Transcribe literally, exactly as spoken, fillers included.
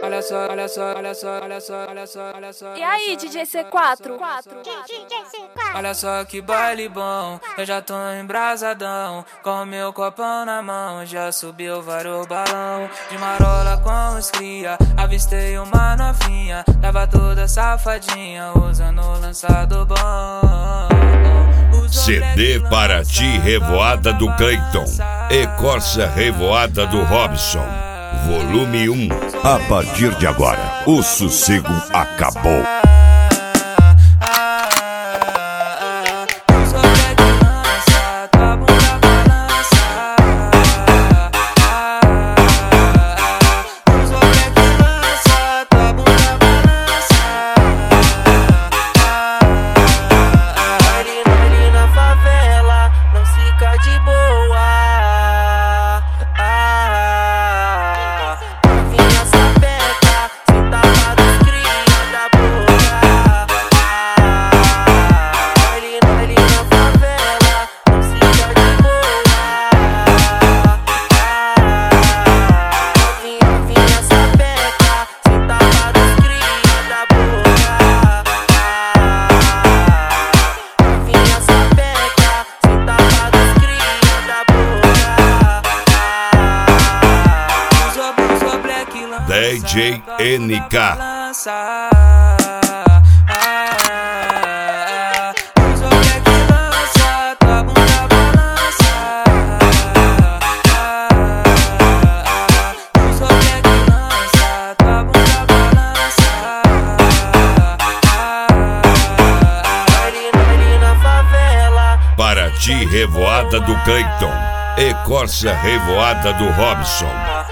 olha só, olha só, olha só, olha só, olha só, olha só. E aí, D J C quatro? Olha só que baile bom, eu já tô embrasadão, com meu copão na mão, já subiu vários balão. De marola com os cria, avistei uma novinha, tava toda safadinha, usando o lançado bom. C D Paraty Revoada do Cleiton e Corsa Revoada do Robson, volume um. A partir de agora, o sossego acabou. D J N K. Paraty Revoada do Cleiton e Corsa Revoada do Robson.